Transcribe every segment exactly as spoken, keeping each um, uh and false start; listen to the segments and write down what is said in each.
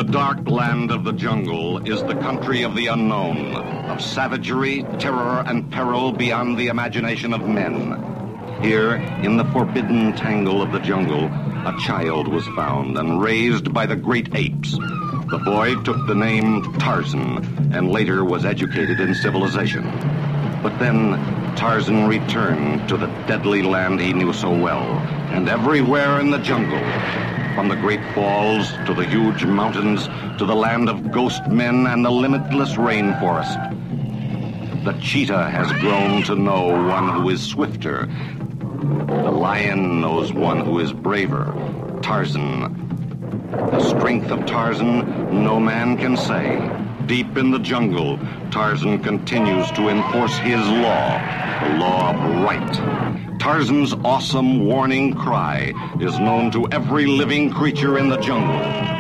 dark land of the jungle is the country of the unknown, of savagery, terror, and peril beyond the imagination of men. Here, in the forbidden tangle of the jungle, a child was found and raised by the great apes. The boy took the name Tarzan and later was educated in civilization. But then Tarzan returned to the deadly land he knew so well, and everywhere in the jungle, from the great falls to the huge mountains to the land of ghost men and the limitless rainforest, the cheetah has grown to know one who is swifter. The lion knows one who is braver, Tarzan. The strength of Tarzan, no man can say. Deep in the jungle, Tarzan continues to enforce his law, the law of right. Tarzan's awesome warning cry is known to every living creature in the jungle.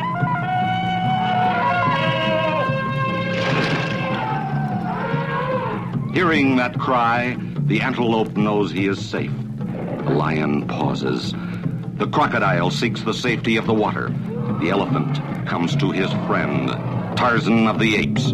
Hearing that cry, the antelope knows he is safe. The lion pauses. The crocodile seeks the safety of the water. The elephant comes to his friend, Tarzan of the Apes.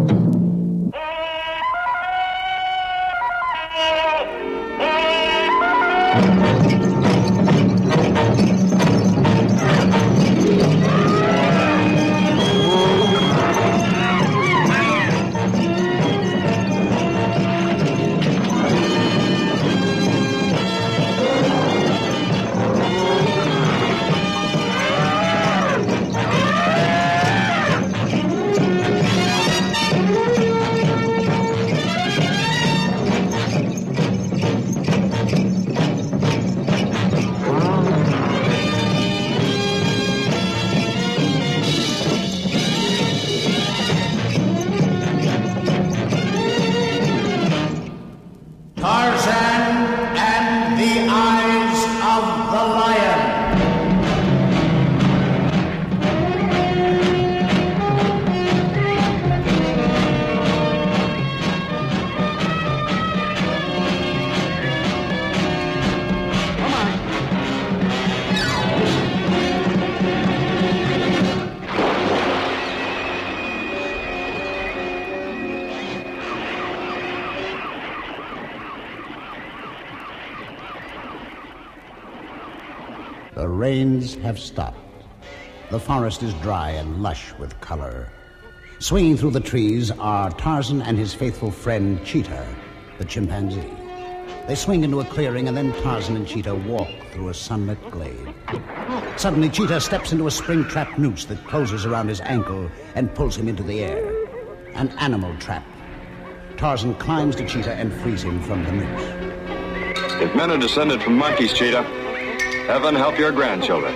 The rains have stopped. The forest is dry and lush with color. Swinging through the trees are Tarzan and his faithful friend Cheetah, the chimpanzee. They swing into a clearing, and then Tarzan and Cheetah walk through a sunlit glade. Suddenly, Cheetah steps into a spring-trap noose that closes around his ankle and pulls him into the air. An animal trap. Tarzan climbs to Cheetah and frees him from the noose. If men are descended from monkeys, Cheetah, heaven help your grandchildren.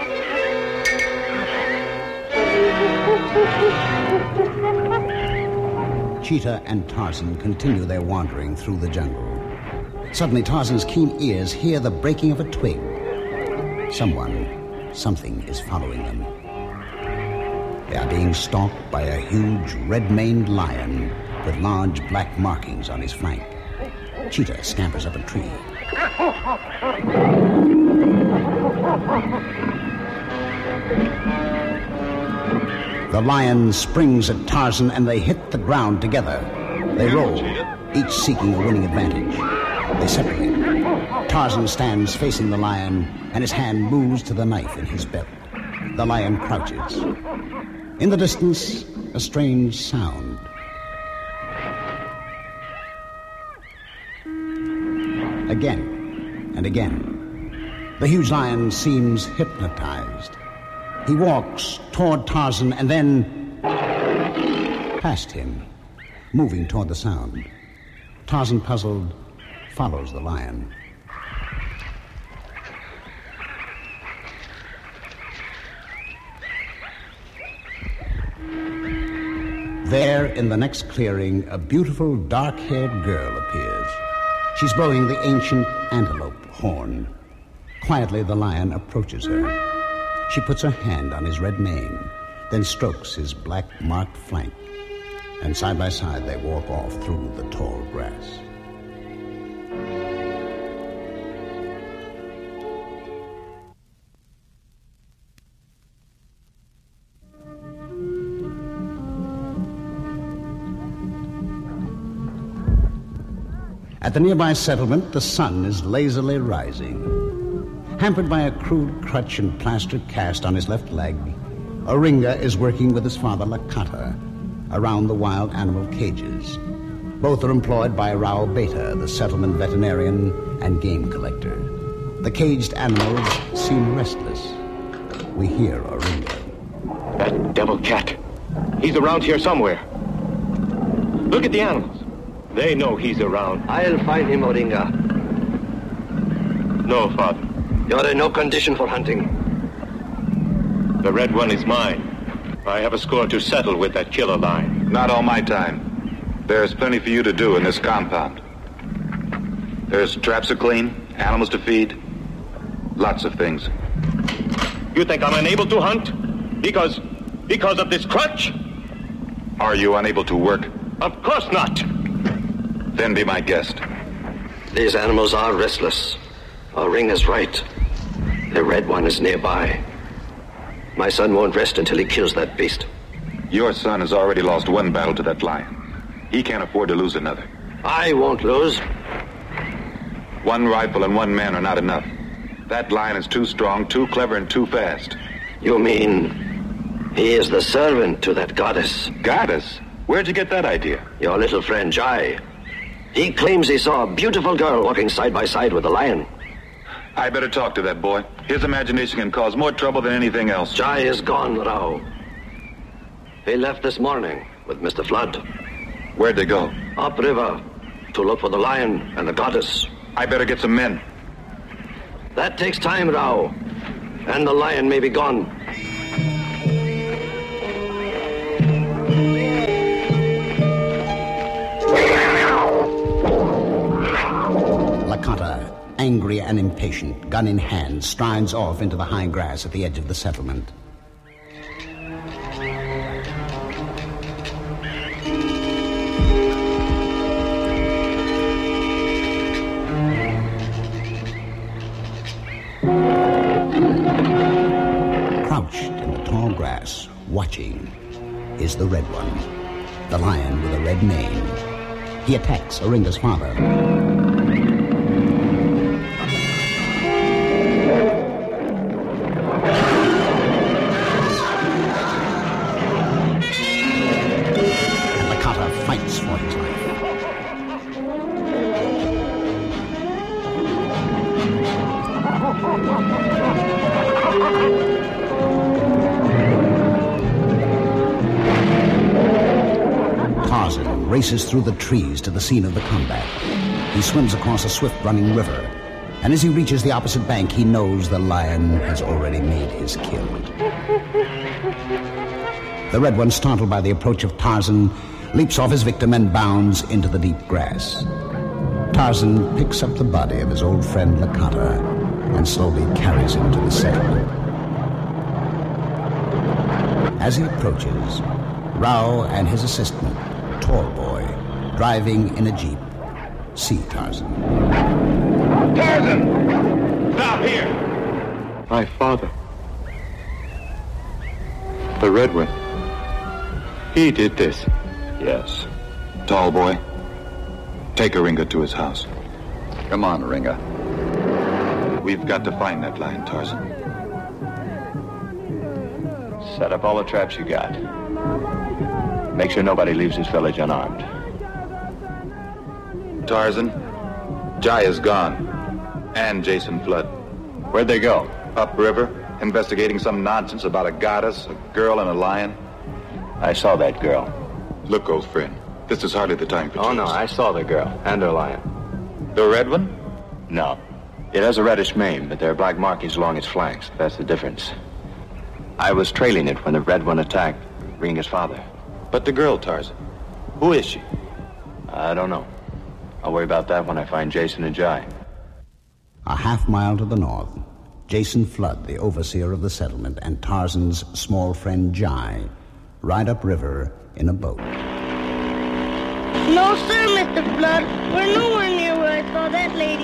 Cheetah and Tarzan continue their wandering through the jungle. Suddenly, Tarzan's keen ears hear the breaking of a twig. Someone, something is following them. They are being stalked by a huge red-maned lion with large black markings on his flank. Cheetah scampers up a tree. The lion springs at Tarzan and they hit the ground together. They roll, each seeking a winning advantage. They separate. Tarzan stands facing the lion and his hand moves to the knife in his belt. The lion crouches. In the distance, a strange sound. Again and again. The huge lion seems hypnotized. He walks toward Tarzan and then past him, moving toward the sound. Tarzan, puzzled, follows the lion. There, in the next clearing, a beautiful dark-haired girl appears. She's blowing the ancient antelope horn. Quietly, the lion approaches her. She puts her hand on his red mane, then strokes his black-marked flank, and side by side they walk off through the tall grass. At the nearby settlement, the sun is lazily rising. Hampered by a crude crutch and plaster cast on his left leg, Oringa is working with his father Lakata around the wild animal cages. Both are employed by Rao Beta, the settlement veterinarian and game collector. The caged animals seem restless. We hear Oringa. That devil cat. He's around here somewhere. Look at the animals. They know he's around. I'll find him, Oringa. No, Father. You're in no condition for hunting. The red one is mine. I have a score to settle with that killer lion. Not all my time. There's plenty for you to do in this compound. There's traps to clean, animals to feed, lots of things. You think I'm unable to hunt? Because, because of this crutch? Are you unable to work? Of course not. Then be my guest. These animals are restless. Oringa's right. The red one is nearby. My son won't rest until he kills that beast. Your son has already lost one battle to that lion. He can't afford to lose another. I won't lose. One rifle and one man are not enough. That lion is too strong, too clever, and too fast. You mean he is the servant to that goddess? Goddess? Where'd you get that idea? Your little friend Jai. He claims he saw a beautiful girl walking side by side with the lion. I better talk to that boy. His imagination can cause more trouble than anything else. Jai is gone, Rao. He left this morning with Mister Flood. Where'd they go? Upriver, to look for the lion and the goddess. I better get some men. That takes time, Rao. And the lion may be gone. Lakata, angry and impatient, gun in hand, strides off into the high grass at the edge of the settlement. Crouched in the tall grass, watching, is the red one, the lion with a red mane. He attacks Oringa's father. Fights for his life. Tarzan races through the trees to the scene of the combat. He swims across a swift-running river, and as he reaches the opposite bank, he knows the lion has already made his kill. The red one, startled by the approach of Tarzan, leaps off his victim and bounds into the deep grass. Tarzan picks up the body of his old friend Lakata and slowly carries him to the settlement. As he approaches, Rao and his assistant, Tallboy, driving in a jeep, see Tarzan. Tarzan! Stop here! My father. The red one. He did this. Yes. Tall boy, take Oringa to his house. Come on, Oringa. We've got to find that lion, Tarzan. Set up all the traps you got. Make sure nobody leaves this village unarmed. Tarzan, Jai is gone. And Jason Flood. Where'd they go? Upriver, investigating some nonsense about a goddess, a girl, and a lion. I saw that girl. Look, old friend, this is hardly the time for Oh, jokes. no, I saw the girl and her lion. The red one? No. It has a reddish mane, but there are black markings along its flanks. That's the difference. I was trailing it when the red one attacked Ringa's father. But the girl, Tarzan, who is she? I don't know. I'll worry about that when I find Jason and Jai. A half mile to the north, Jason Flood, the overseer of the settlement, and Tarzan's small friend Jai ride upriver in a boat. No, sir, Mister Flood. We're nowhere near where I saw that lady.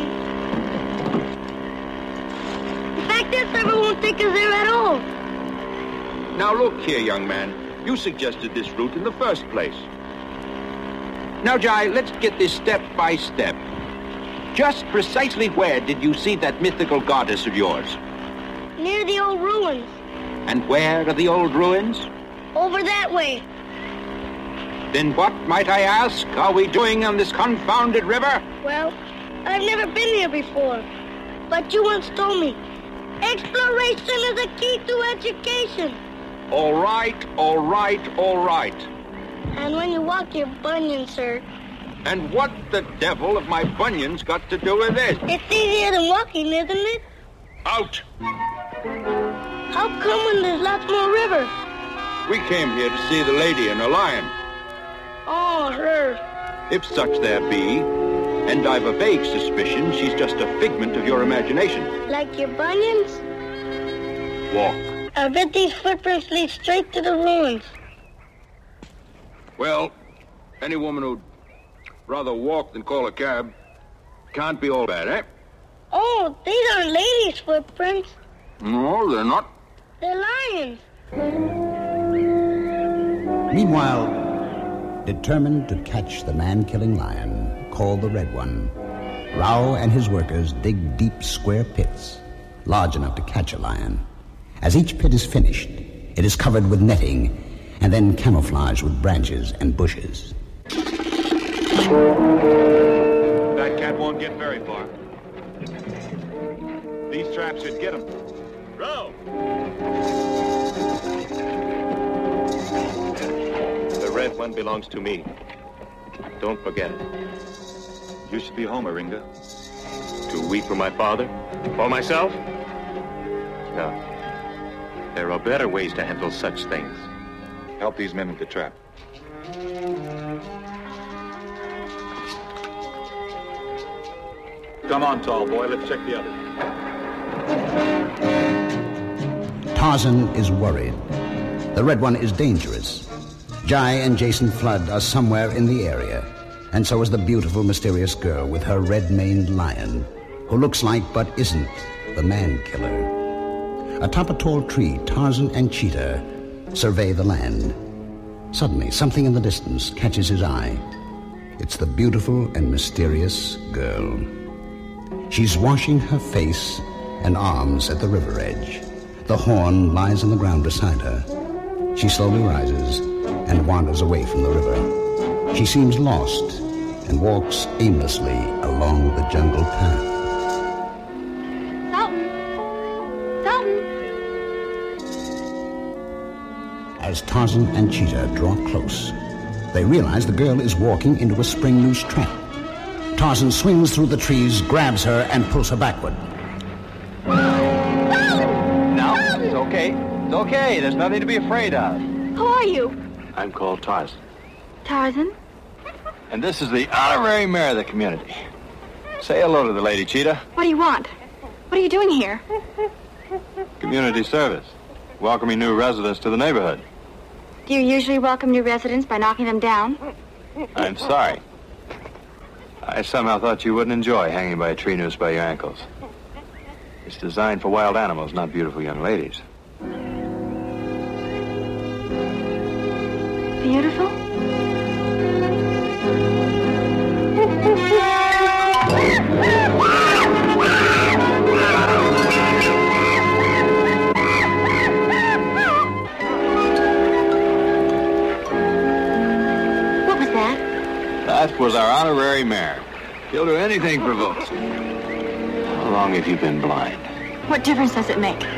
In fact, this river won't take us there at all. Now look here, young man. You suggested this route in the first place. Now, Jai, let's get this step by step. just precisely where did you see that mythical goddess of yours? Near the old ruins. And where are the old ruins? Over that way. Then what, might I ask, are we doing on this confounded river? Well, I've never been here before. But you once told me, exploration is a key to education. All right, all right, all right. And when you walk your bunions, sir. And what the devil have my bunions got to do with this? It's easier than walking, isn't it? Out! How come when there's lots more river? We came here to see the lady and her lion. Oh, her. If such there be, and I've a vague suspicion she's just a figment of your imagination. Like your bunions? Walk. I bet these footprints lead straight to the ruins. Well, any woman who'd rather walk than call a cab can't be all bad, eh? Oh, these aren't ladies' footprints. No, they're not. They're lions. Meanwhile, determined to catch the man-killing lion, called the Red One, Rao and his workers dig deep square pits, large enough to catch a lion. As each pit is finished, it is covered with netting and then camouflaged with branches and bushes. That cat won't get very far. These traps should get him. Row! The Red One belongs to me. Don't forget it. You should be home, Aringa. Too weak for my father? For myself? No. There are better ways to handle such things. Help these men with the trap. Come on, tall boy. Let's check the others. Tarzan is worried. The Red One is dangerous. Jai and Jason Flood are somewhere in the area, and so is the beautiful, mysterious girl with her red-maned lion, who looks like but isn't the man-killer. Atop a tall tree, Tarzan and Cheetah survey the land. Suddenly, something in the distance catches his eye. It's the beautiful and mysterious girl. She's washing her face and arms at the river edge. The horn lies on the ground beside her. She slowly rises and wanders away from the river. She seems lost and walks aimlessly along the jungle path. As Tarzan and Cheetah draw close, they realize the girl is walking into a spring noose trap. Tarzan swings through the trees, grabs her, and pulls her backward. No, it's okay. It's okay. There's nothing to be afraid of. Who are you? I'm called Tarzan. Tarzan? And this is the honorary mayor of the community. Say hello to the lady, Cheetah. What do you want? What are you doing here? Community service. Welcoming new residents to the neighborhood. Do you usually welcome new residents by knocking them down? I'm sorry. I somehow thought you wouldn't enjoy hanging by a tree noose by your ankles. It's designed for wild animals, not beautiful young ladies. Beautiful? What was that? That was our honorary mayor. He'll do anything for votes. How long have you been blind? What difference does it make?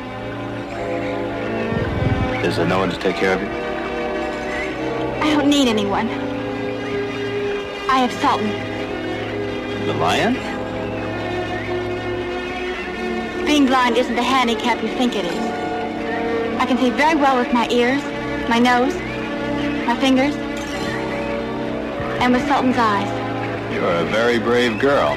Is there no one to take care of you? I don't need anyone. I have Sultan. The lion? Being blind isn't the handicap you think it is. I can see very well with my ears, my nose, my fingers, and with Sultan's eyes. You're a very brave girl.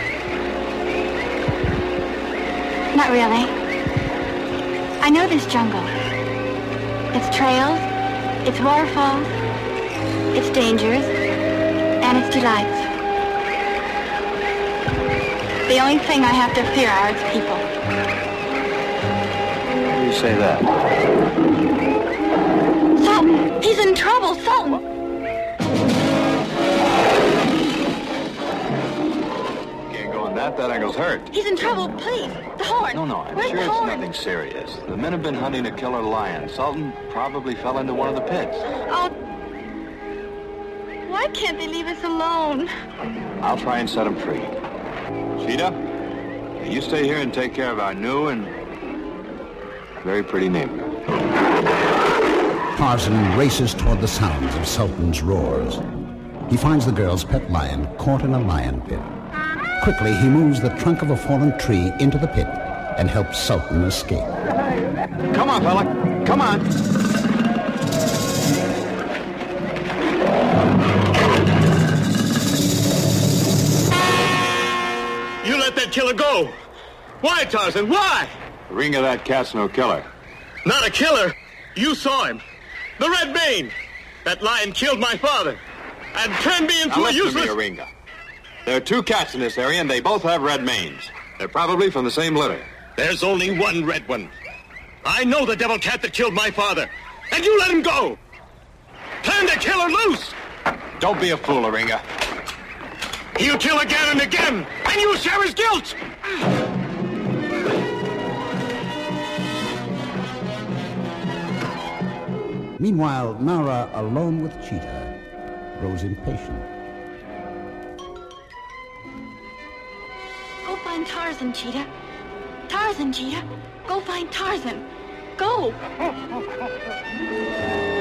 Not really. I know this jungle. Its trails, its waterfalls, its dangers, and its delights. The only thing I have to fear are its people. Why do you say that? Sultan! He's in trouble, Sultan! Can't go in that that. That ankle's hurt. He's in trouble, please. The horn. No, no, I'm Where's sure the it's horn? nothing serious. The men have been hunting a killer lion. Sultan probably fell into one of the pits. Oh. Why can't they leave us alone? I'll try and set him free. Cheetah, you stay here and take care of our new and very pretty neighbor. Tarzan races toward the sounds of Sultan's roars. He finds the girl's pet lion caught in a lion pit. Quickly, he moves the trunk of a fallen tree into the pit and helps Sultan escape. Come on, fella. Come on. You let that killer go. Why, Tarzan? Why? Ringa, that cat's no killer. Not a killer. You saw him. The Red Mane. That lion killed my father and turned me into Now a listen useless... to me, Ringa. There are two cats in this area, and they both have red manes. They're probably from the same litter. There's only one red one. I know the devil cat that killed my father, and you let him go. Turn the killer loose. Don't be a fool, Ringa. He'll kill again and again, and you'll share his guilt. Meanwhile, Nara, alone with Cheetah, grows impatient. Go find Tarzan, Cheetah. Tarzan, Cheetah. Go find Tarzan. Go.